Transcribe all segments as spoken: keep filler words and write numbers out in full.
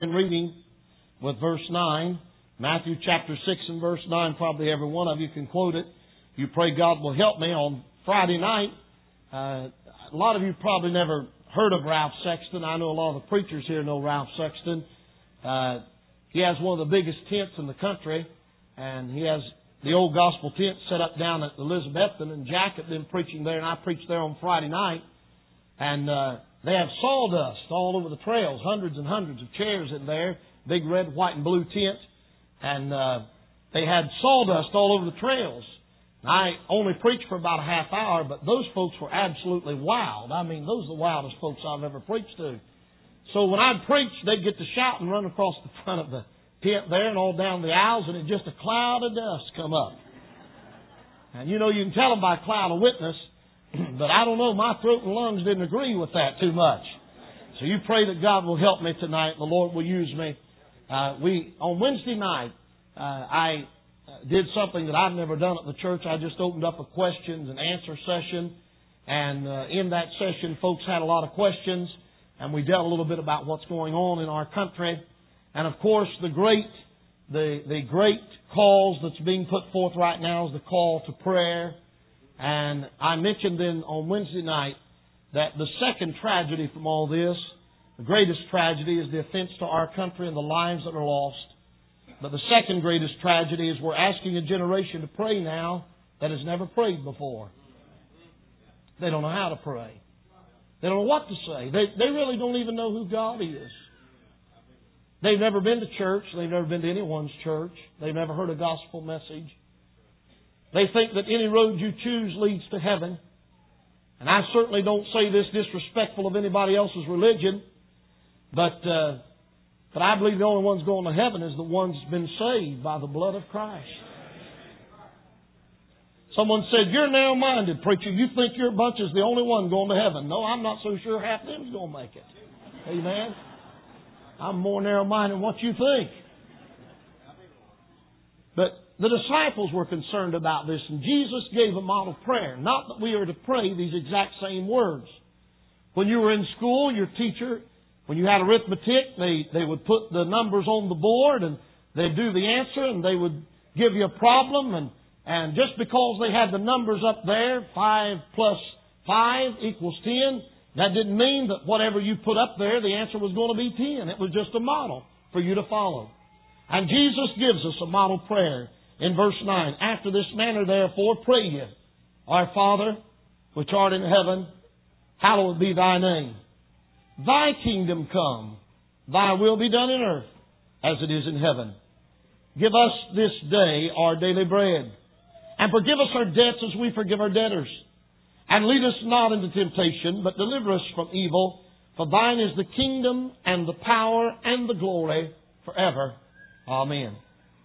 reading with verse nine. Matthew chapter six and verse nine. Probably every one of you can quote it. You pray God will help me. On Friday night, uh, a lot of you probably never heard of Ralph Sexton. I know a lot of the preachers here know Ralph Sexton. Uh, he has one of the biggest tents in the country, and he has the old gospel tent set up down at Elizabethton, and Jack had been preaching there, and I preached there on Friday night. And uh, they have sawdust all over the trails, hundreds and hundreds of chairs in there, big red, white, and blue tent. And uh, they had sawdust all over the trails. I only preached for about a half hour, but those folks were absolutely wild. I mean, those are the wildest folks I've ever preached to. So when I'd preach, they'd get to shout and run across the front of the tent there and all down the aisles, and it just a cloud of dust come up. And you know, you can tell them by cloud of witness, but I don't know, my throat and lungs didn't agree with that too much. So you pray that God will help me tonight, the Lord will use me. Uh, we on Wednesday night, uh, I did something that I've never done at the church. I just opened up a questions and answer session, and uh, in that session, folks had a lot of questions, and we dealt a little bit about what's going on in our country, and of course, the great, the the great cause that's being put forth right now is the call to prayer. And I mentioned then on Wednesday night that the second tragedy from all this, the greatest tragedy, is the offense to our country and the lives that are lost. But the second greatest tragedy is we're asking a generation to pray now that has never prayed before. They don't know how to pray. They don't know what to say. They, they really don't even know who God is. They've never been to church. They've never been to anyone's church. They've never heard a gospel message. They think that any road you choose leads to heaven. And I certainly don't say this disrespectful of anybody else's religion, but uh, but I believe the only ones going to heaven is the ones that's been saved by the blood of Christ. Someone said, "You're narrow-minded, preacher. You think your bunch is the only one going to heaven." No, I'm not so sure half of them's going to make it. Amen. I'm more narrow-minded than what you think. But the disciples were concerned about this, and Jesus gave a model prayer. Not that we are to pray these exact same words. When you were in school, your teacher, when you had arithmetic, they, they would put the numbers on the board, and they'd do the answer, and they would give you a problem, and, and just because they had the numbers up there, five plus five equals ten, that didn't mean that whatever you put up there, the answer was going to be ten. It was just a model for you to follow. And Jesus gives us a model prayer in verse nine. "After this manner, therefore, pray ye, Our Father, which art in heaven, hallowed be thy name. Thy kingdom come, thy will be done in earth as it is in heaven. Give us this day our daily bread, and forgive us our debts as we forgive our debtors. And lead us not into temptation, but deliver us from evil. For thine is the kingdom and the power and the glory forever. Amen."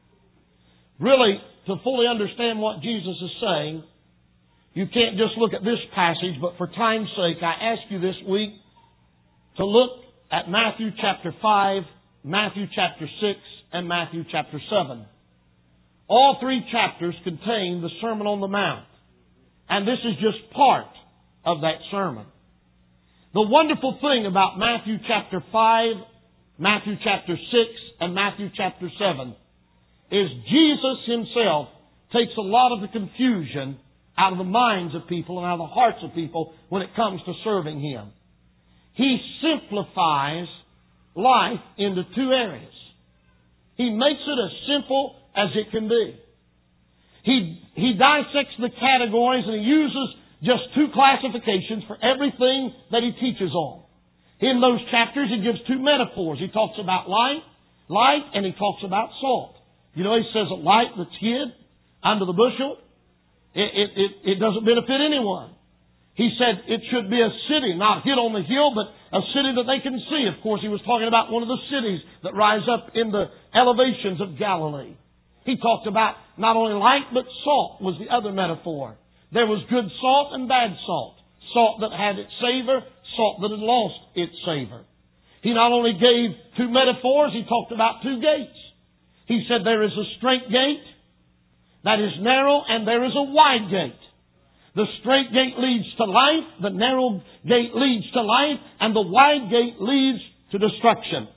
Really, to fully understand what Jesus is saying, you can't just look at this passage, but for time's sake, I ask you this week to look at Matthew chapter five, Matthew chapter six, and Matthew chapter seven. All three chapters contain the Sermon on the Mount. And this is just part of that sermon. The wonderful thing about Matthew chapter five, Matthew chapter six, and Matthew chapter seven is Jesus Himself takes a lot of the confusion out of the minds of people and out of the hearts of people when it comes to serving Him. He simplifies life into two areas. He makes it as simple as it can be. He, he dissects the categories, and He uses just two classifications for everything that He teaches on. In those chapters, He gives two metaphors. He talks about light, light, and He talks about salt. You know, He says a light that's hid under the bushel, it, it, it, it doesn't benefit anyone. He said it should be a city, not hid on the hill, but a city that they can see. Of course, He was talking about one of the cities that rise up in the elevations of Galilee. He talked about not only light, but salt was the other metaphor. There was good salt and bad salt. Salt that had its savor, salt that had lost its savor. He not only gave two metaphors, He talked about two gates. He said there is a straight gate that is narrow, and there is a wide gate. The straight gate leads to life, the narrow gate leads to life, and the wide gate leads to destruction.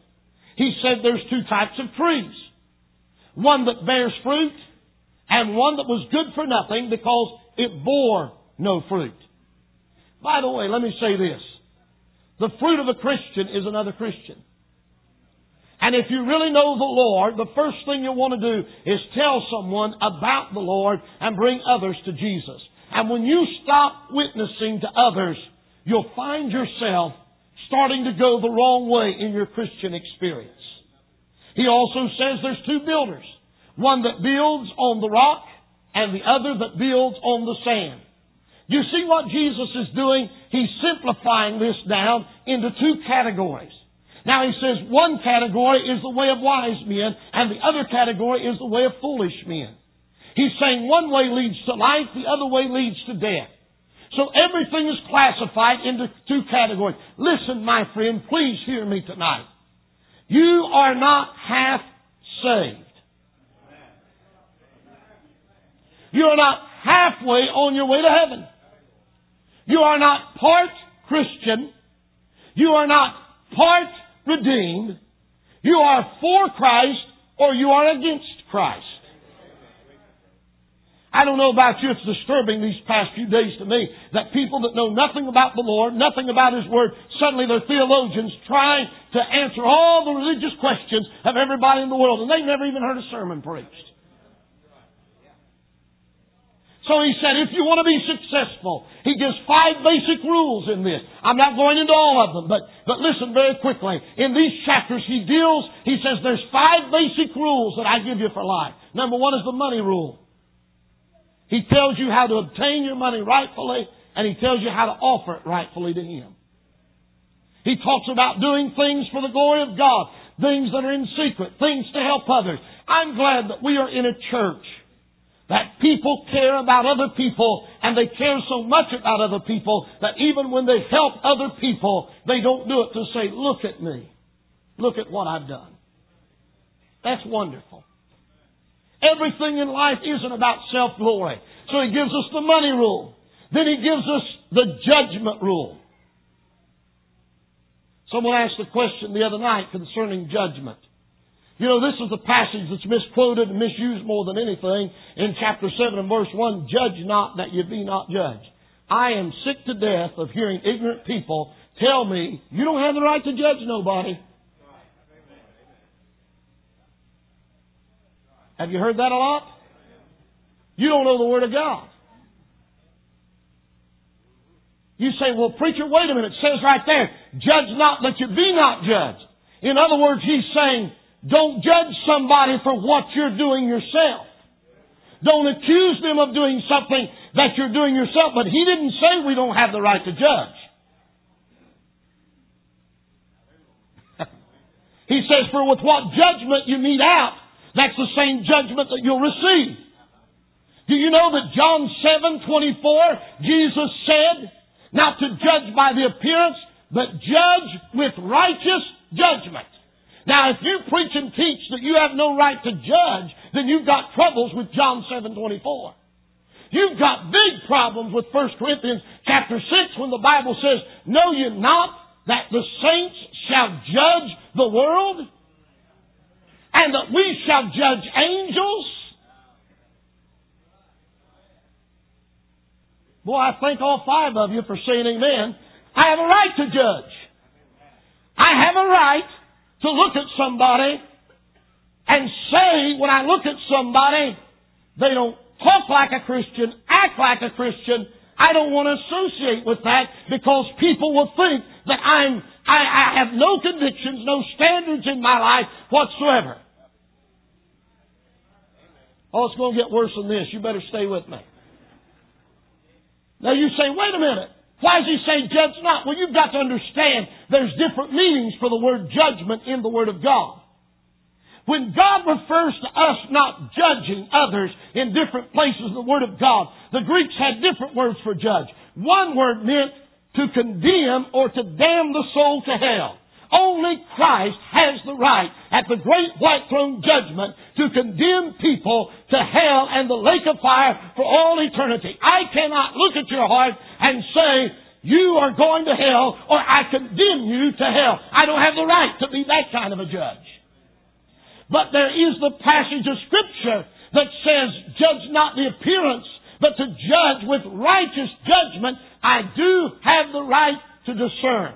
He said there's two types of trees. One that bears fruit and one that was good for nothing because it bore no fruit. By the way, let me say this. The fruit of a Christian is another Christian. And if you really know the Lord, the first thing you want to do is tell someone about the Lord and bring others to Jesus. And when you stop witnessing to others, you'll find yourself starting to go the wrong way in your Christian experience. He also says there's two builders. One that builds on the rock and the other that builds on the sand. You see what Jesus is doing? He's simplifying this down into two categories. Now he says one category is the way of wise men and the other category is the way of foolish men. He's saying one way leads to life, the other way leads to death. So everything is classified into two categories. Listen, my friend, please hear me tonight. You are not half saved. You are not halfway on your way to heaven. You are not part Christian. You are not part redeemed. You are for Christ or you are against Christ. I don't know about you, it's disturbing these past few days to me that people that know nothing about the Lord, nothing about His Word, suddenly they're theologians trying to answer all the religious questions of everybody in the world, and they've never even heard a sermon preached. So he said, if you want to be successful, he gives five basic rules in this. I'm not going into all of them, but, but listen very quickly. In these chapters he deals, he says there's five basic rules that I give you for life. Number one is the money rule. He tells you how to obtain your money rightfully, and he tells you how to offer it rightfully to Him. He talks about doing things for the glory of God, things that are in secret, things to help others. I'm glad that we are in a church that people care about other people, and they care so much about other people that even when they help other people, they don't do it to say, look at me. Look at what I've done. That's wonderful. Everything in life isn't about self-glory. So He gives us the money rule. Then He gives us the judgment rule. Someone asked a question the other night concerning judgment. You know, this is the passage that's misquoted and misused more than anything in chapter seven and verse one. Judge not that you be not judged. I am sick to death of hearing ignorant people tell me, you don't have the right to judge nobody. Have you heard that a lot? You don't know the Word of God. You say, well, preacher, wait a minute. It says right there, judge not that you be not judged. In other words, he's saying, don't judge somebody for what you're doing yourself. Don't accuse them of doing something that you're doing yourself. But he didn't say we don't have the right to judge. He says, for with what judgment you mete out, that's the same judgment that you'll receive. Do you know that John seven twenty-four, Jesus said, not to judge by the appearance, but judge with righteous judgment. Now, if you preach and teach that you have no right to judge, then you've got troubles with John seven twenty-four. You've got big problems with First Corinthians chapter six when the Bible says, know ye not that the saints shall judge the world? And that we shall judge angels? Boy, I thank all five of you for saying amen. I have a right to judge. I have a right to look at somebody and say, when I look at somebody, they don't talk like a Christian, act like a Christian. I don't want to associate with that because people will think that I'm, I, I have no convictions, no standards in my life whatsoever. Oh, it's going to get worse than this. You better stay with me. Now you say, wait a minute. Why does he say judge not? Well, you've got to understand there's different meanings for the word judgment in the Word of God. When God refers to us not judging others in different places in the Word of God, the Greeks had different words for judge. One word meant to condemn or to damn the soul to hell. Only Christ has the right at the great white throne judgment to condemn people to hell and the lake of fire for all eternity. I cannot look at your heart and say, You are going to hell, or I condemn you to hell. I don't have the right to be that kind of a judge. But there is the passage of Scripture that says, judge not the appearance, but to judge with righteous judgment. I do have the right to discern.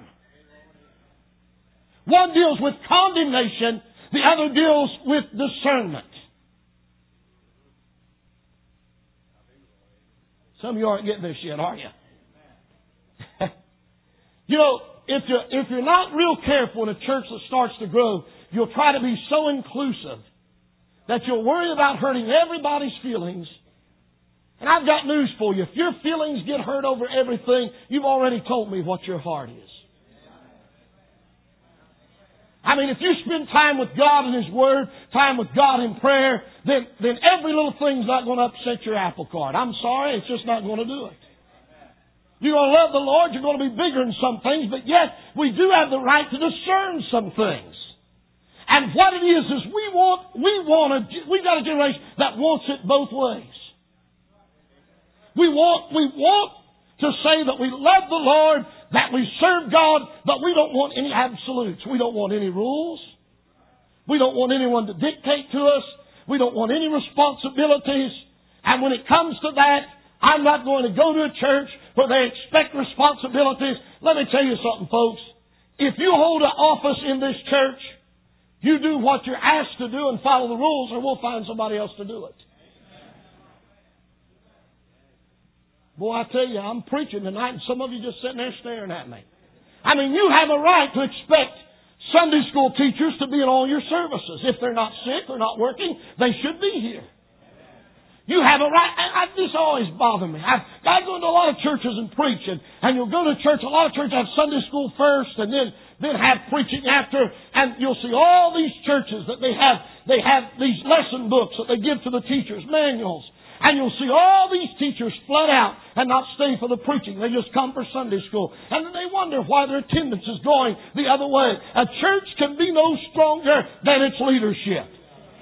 One deals with condemnation, the other deals with discernment. Some of you aren't getting this yet, are you? You know, if you're, if you're not real careful in a church that starts to grow, you'll try to be so inclusive that you'll worry about hurting everybody's feelings. And I've got news for you. If your feelings get hurt over everything, you've already told me what your heart is. I mean, if you spend time with God and His Word, time with God in prayer, then, then every little thing's not going to upset your apple cart. I'm sorry, it's just not going to do it. You're going to love the Lord, you're going to be bigger in some things, but yet we do have the right to discern some things. And what it is, is we want, we want a, we've got a generation that wants it both ways. We want, we want to say that we love the Lord, that we serve God, but we don't want any absolutes. We don't want any rules. We don't want anyone to dictate to us. We don't want any responsibilities. And when it comes to that, I'm not going to go to a church where they expect responsibilities. Let me tell you something, folks. If you hold an office in this church, you do what you're asked to do and follow the rules, or we'll find somebody else to do it. Boy, I tell you, I'm preaching tonight, and some of you just sitting there staring at me. I mean, you have a right to expect Sunday school teachers to be in all your services. If they're not sick or not working, they should be here. You have a right. I, I, this always bothers me. I, I go to a lot of churches and preach, and, and you'll go to church. A lot of churches have Sunday school first, and then then have preaching after. And you'll see all these churches that they have. They have these lesson books that they give to the teachers, manuals, and you'll see all these teachers flood out and not stay for the preaching. They just come for Sunday school, and then they wonder why their attendance is going the other way. A church can be no stronger than its leadership.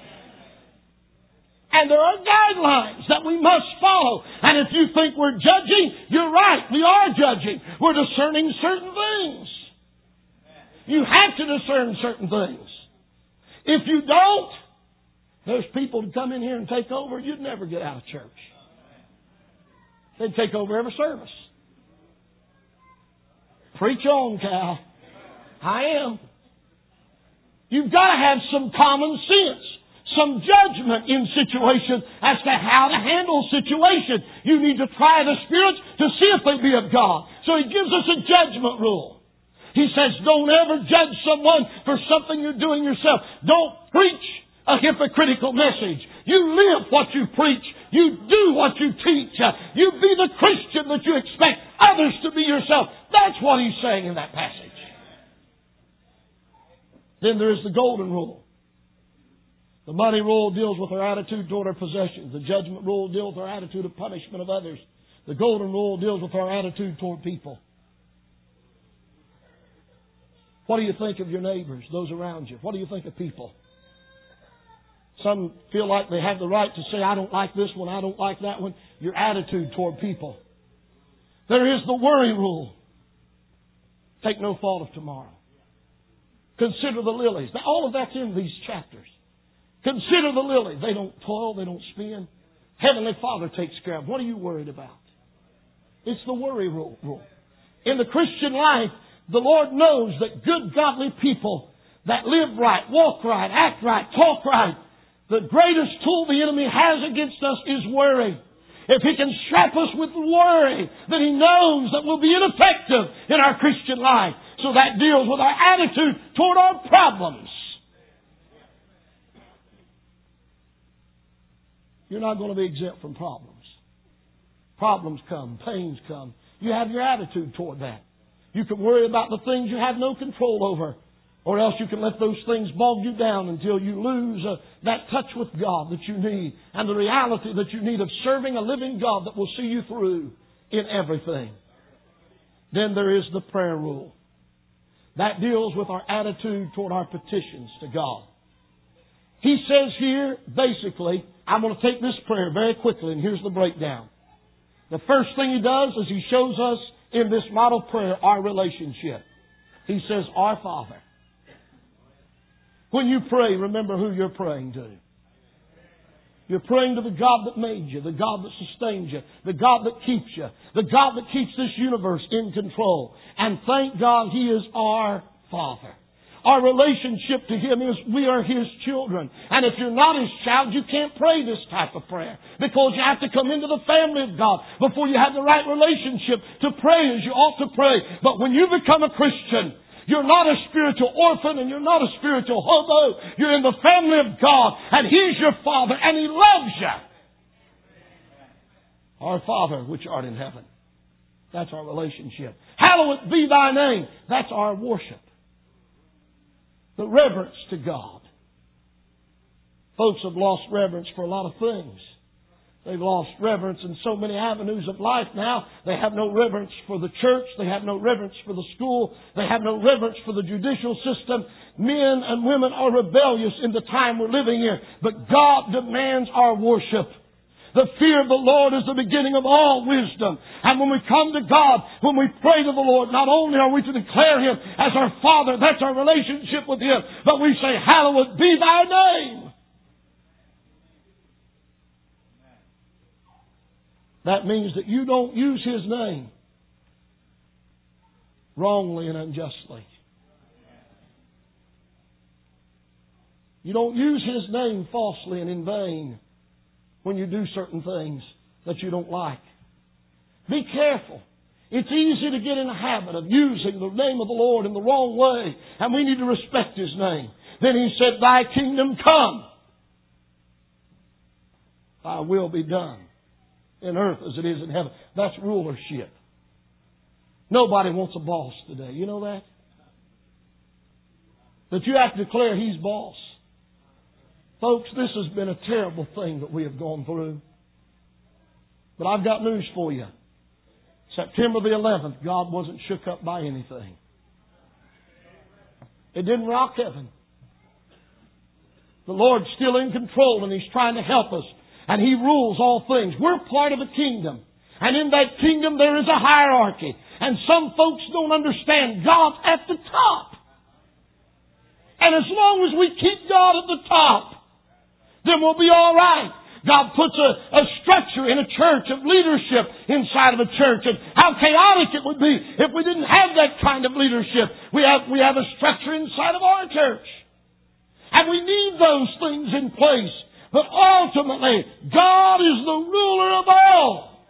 And there are guidelines that we must follow. And if you think we're judging, you're right. We are judging. We're discerning certain things. You have to discern certain things. If you don't, there's people who come in here and take over. You'd never get out of church. They'd take over every service. Preach on, Cal. I am. You've got to have some common sense. Some judgment in situations as to how to handle situations. You need to try the spirits to see if they be of God. So He gives us a judgment rule. He says, don't ever judge someone for something you're doing yourself. Don't preach a hypocritical message. You live what you preach. You do what you teach. You be the Christian that you expect others to be yourself. That's what He's saying in that passage. Then there is the golden rule. The money rule deals with our attitude toward our possessions. The judgment rule deals with our attitude of punishment of others. The golden rule deals with our attitude toward people. What do you think of your neighbors, those around you? What do you think of people? Some feel like they have the right to say, I don't like this one, I don't like that one. Your attitude toward people. There is the worry rule. Take no thought of tomorrow. Consider the lilies. All of that's in these chapters. Consider the lily. They don't toil. They don't spin. Heavenly Father takes care of. What are you worried about? It's the worry rule. In the Christian life, the Lord knows that good, godly people that live right, walk right, act right, talk right, the greatest tool the enemy has against us is worry. If he can strap us with worry, then he knows that we'll be ineffective in our Christian life. So that deals with our attitude toward our problems. You're not going to be exempt from problems. Problems come, pains come. You have your attitude toward that. You can worry about the things you have no control over, or else you can let those things bog you down until you lose uh, that touch with God that you need, and the reality that you need of serving a living God that will see you through in everything. Then there is the prayer rule. That deals with our attitude toward our petitions to God. He says here, basically, I'm going to take this prayer very quickly, and here's the breakdown. The first thing He does is He shows us in this model prayer our relationship. He says, Our Father. When you pray, remember who you're praying to. You're praying to the God that made you, the God that sustains you, the God that keeps you, the God that keeps this universe in control. And thank God He is our Father. Our relationship to Him is we are His children. And if you're not His child, you can't pray this type of prayer. Because you have to come into the family of God before you have the right relationship to pray as you ought to pray. But when you become a Christian, you're not a spiritual orphan and you're not a spiritual hobo. You're in the family of God and He's your Father and He loves you. Our Father which art in heaven. That's our relationship. Hallowed be Thy name. That's our worship. The reverence to God. Folks have lost reverence for a lot of things. They've lost reverence in so many avenues of life now. They have no reverence for the church. They have no reverence for the school. They have no reverence for the judicial system. Men and women are rebellious in the time we're living in. But God demands our worship. The fear of the Lord is the beginning of all wisdom. And when we come to God, when we pray to the Lord, not only are we to declare Him as our Father, that's our relationship with Him, but we say, Hallowed be Thy name. That means that you don't use His name wrongly and unjustly. You don't use His name falsely and in vain when you do certain things that you don't like. Be careful. It's easy to get in the habit of using the name of the Lord in the wrong way, and we need to respect His name. Then He said, Thy kingdom come. Thy will be done in earth as it is in heaven. That's rulership. Nobody wants a boss today. You know that? That you have to declare He's boss. Folks, this has been a terrible thing that we have gone through. But I've got news for you. September the eleventh, God wasn't shook up by anything. It didn't rock heaven. The Lord's still in control and He's trying to help us. And He rules all things. We're part of a kingdom. And in that kingdom there is a hierarchy. And some folks don't understand God's at the top. And as long as we keep God at the top, then we'll be all right. God puts a, a structure in a church of leadership inside of a church. And how chaotic it would be if we didn't have that kind of leadership. We have, we have a structure inside of our church. And we need those things in place. But ultimately, God is the ruler of all.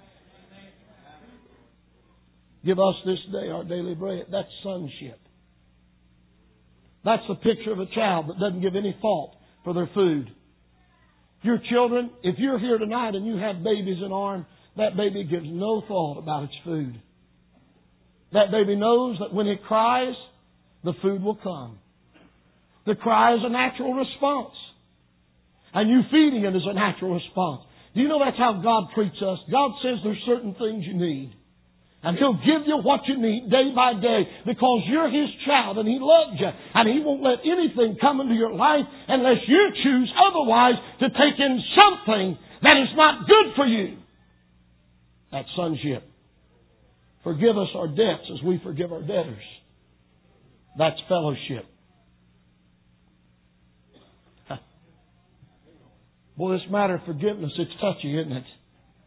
Give us this day our daily bread. That's sonship. That's the picture of a child that doesn't give any thought for their food. Your children, if you're here tonight and you have babies in arms, that baby gives no thought about its food. That baby knows that when it cries, the food will come. The cry is a natural response. And you feeding it is a natural response. Do you know that's how God treats us? God says there's certain things you need. And He'll give you what you need day by day because you're His child and He loves you. And He won't let anything come into your life unless you choose otherwise to take in something that is not good for you. That's sonship. Forgive us our debts as we forgive our debtors. That's fellowship. Boy, this matter of forgiveness, it's touchy, isn't it?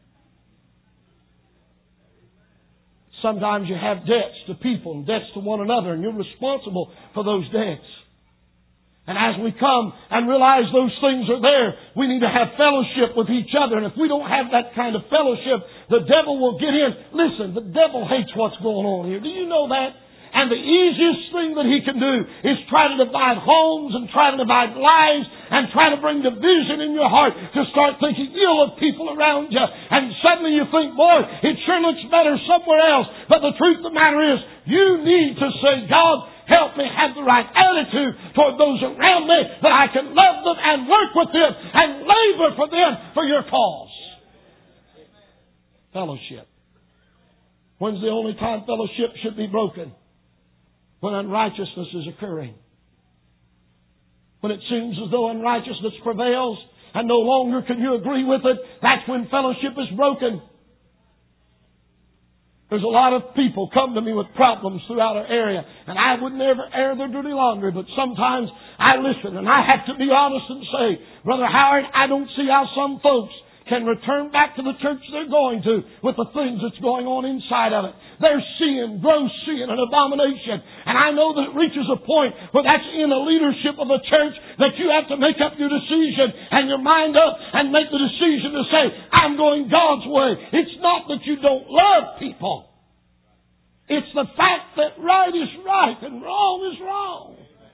Sometimes you have debts to people and debts to one another, and you're responsible for those debts. And as we come and realize those things are there, we need to have fellowship with each other. And if we don't have that kind of fellowship, the devil will get in. Listen, the devil hates what's going on here. Do you know that? And the easiest thing that he can do is try to divide homes and try to divide lives and try to bring division in your heart to start thinking ill of people around you. And suddenly you think, boy, it sure looks better somewhere else. But the truth of the matter is, you need to say, God, help me have the right attitude toward those around me that I can love them and work with them and labor for them for your cause. Fellowship. When's the only time fellowship should be broken? When unrighteousness is occurring. When it seems as though unrighteousness prevails and no longer can you agree with it, that's when fellowship is broken. There's a lot of people come to me with problems throughout our area, and I would never air their dirty laundry, but sometimes I listen, and I have to be honest and say, Brother Howard, I don't see how some folks can return back to the church they're going to with the things that's going on inside of it. They're sin, gross sin, and abomination. And I know that it reaches a point where that's in the leadership of a church that you have to make up your decision and your mind up and make the decision to say, I'm going God's way. It's not that you don't love people. It's the fact that right is right and wrong is wrong.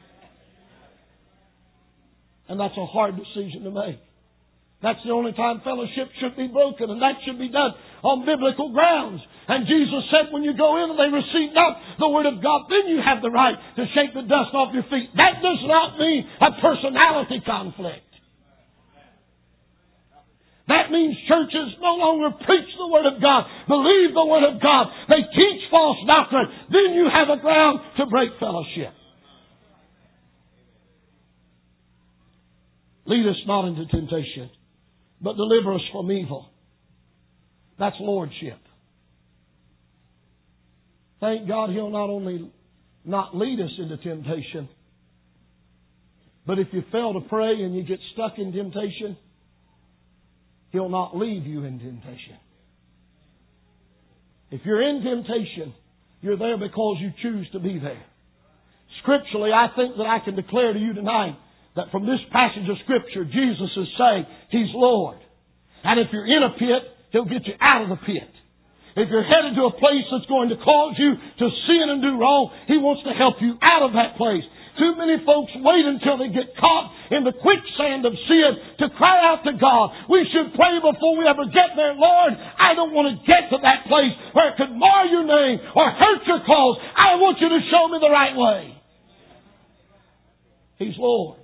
And that's a hard decision to make. That's the only time fellowship should be broken, and that should be done on biblical grounds. And Jesus said, when you go in and they receive not the Word of God, then you have the right to shake the dust off your feet. That does not mean a personality conflict. That means churches no longer preach the Word of God, believe the Word of God. They teach false doctrine. Then you have a ground to break fellowship. Lead us not into temptation, but deliver us from evil. That's lordship. Thank God He'll not only not lead us into temptation, but if you fail to pray and you get stuck in temptation, He'll not leave you in temptation. If you're in temptation, you're there because you choose to be there. Scripturally, I think that I can declare to you tonight that from this passage of Scripture, Jesus is saying He's Lord. And if you're in a pit, He'll get you out of the pit. If you're headed to a place that's going to cause you to sin and do wrong, He wants to help you out of that place. Too many folks wait until they get caught in the quicksand of sin to cry out to God. We should pray before we ever get there. Lord, I don't want to get to that place where it could mar your name or hurt your cause. I want you to show me the right way. He's Lord.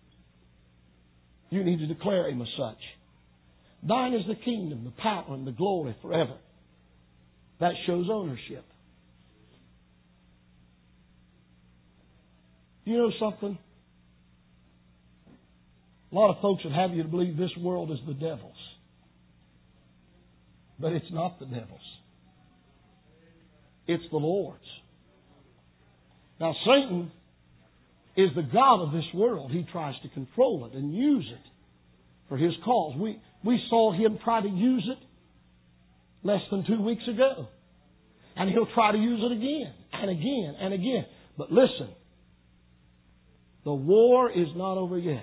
You need to declare Him as such. Thine is the kingdom, the power, and the glory forever. That shows ownership. You know something? A lot of folks would have you to believe this world is the devil's. But it's not the devil's. It's the Lord's. Now Satan is the god of this world. He tries to control it and use it for his cause. We, we saw him try to use it less than two weeks ago. And he'll try to use it again and again and again. But listen, the war is not over yet.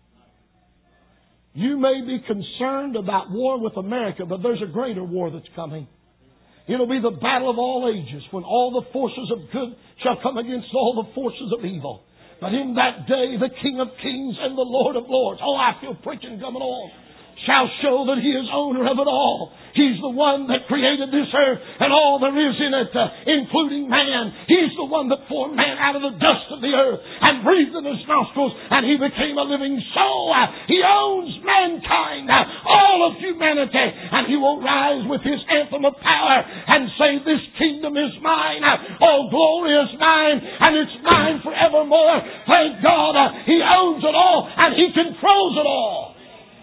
You may be concerned about war with America, but there's a greater war that's coming. It'll be the battle of all ages, when all the forces of good shall come against all the forces of evil. But in that day, the King of Kings and the Lord of Lords, oh, I feel preaching coming on, shall show that He is owner of it all. He's the one that created this earth and all there is in it, uh, including man. He's the one that formed man out of the dust of the earth and breathed in His nostrils, and he became a living soul. Uh, he owns mankind, uh, all of humanity, and He will rise with His anthem of power and say, this kingdom is mine, uh, all glory is mine, and it's mine forevermore. Thank God, uh, He owns it all, and He controls it all.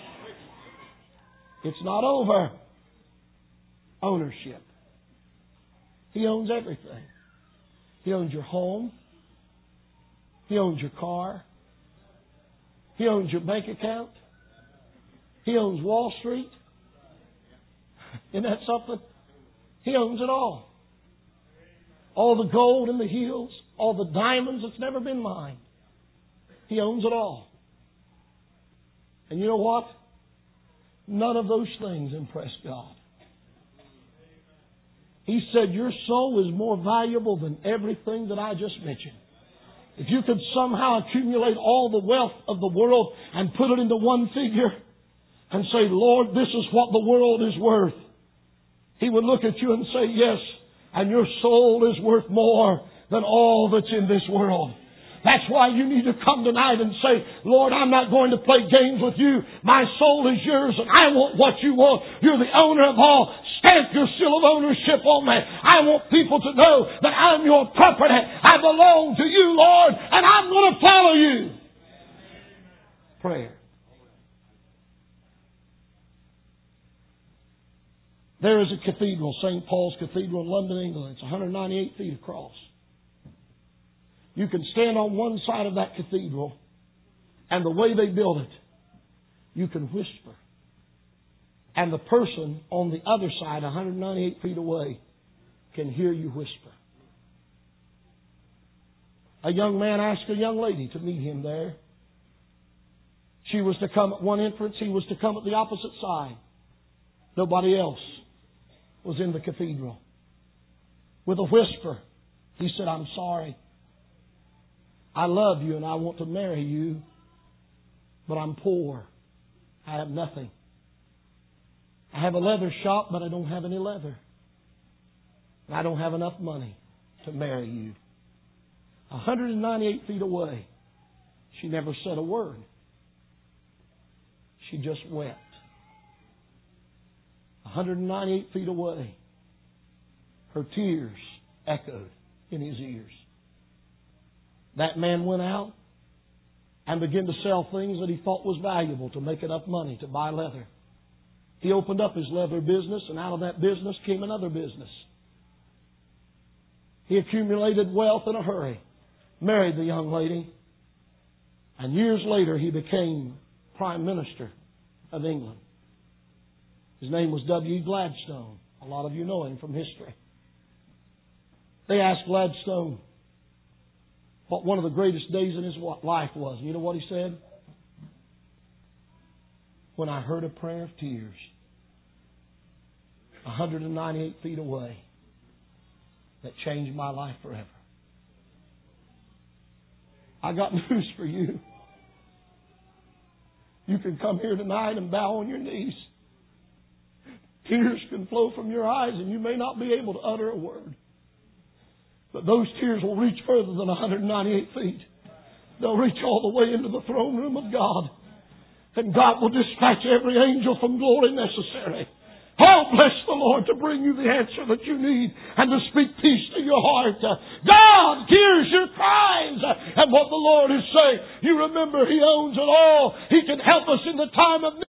It's not over. Ownership. He owns everything. He owns your home. He owns your car. He owns your bank account. He owns Wall Street. Isn't that something? He owns it all. All the gold in the hills, all the diamonds that's never been mined. He owns it all. And you know what? None of those things impress God. He said, your soul is more valuable than everything that I just mentioned. If you could somehow accumulate all the wealth of the world and put it into one figure and say, Lord, this is what the world is worth, He would look at you and say, yes, and your soul is worth more than all that's in this world. That's why you need to come tonight and say, Lord, I'm not going to play games with you. My soul is yours and I want what you want. You're the owner of all. Stamp your seal of ownership on me. I want people to know that I'm your property. I belong to you, Lord, and I'm going to follow you. Prayer. There is a cathedral, Saint Paul's Cathedral in London, England. It's one hundred ninety-eight feet across. You can stand on one side of that cathedral, and the way they built it, you can whisper. And the person on the other side, one hundred ninety-eight feet away, can hear you whisper. A young man asked a young lady to meet him there. She was to come at one entrance. He was to come at the opposite side. Nobody else was in the cathedral. With a whisper, he said, I'm sorry. I love you and I want to marry you, but I'm poor. I have nothing. I have a leather shop, but I don't have any leather. And I don't have enough money to marry you. one hundred ninety-eight feet away, she never said a word. She just wept. one hundred ninety-eight feet away, her tears echoed in his ears. That man went out and began to sell things that he thought was valuable to make enough money to buy leather. He opened up his leather business, and out of that business came another business. He accumulated wealth in a hurry, married the young lady, and years later he became Prime Minister of England. His name was W E Gladstone. A lot of you know him from history. They asked Gladstone what one of the greatest days in his life was. And you know what he said? When I heard a prayer of tears, one hundred ninety-eight feet away, that changed my life forever. I got news for you. You can come here tonight and bow on your knees. Tears can flow from your eyes and you may not be able to utter a word. But those tears will reach further than one hundred ninety-eight feet. They'll reach all the way into the throne room of God. And God will dispatch every angel from glory necessary. Oh, bless the Lord to bring you the answer that you need and to speak peace to your heart. God hears your cries and what the Lord is saying. You remember He owns it all. He can help us in the time of need.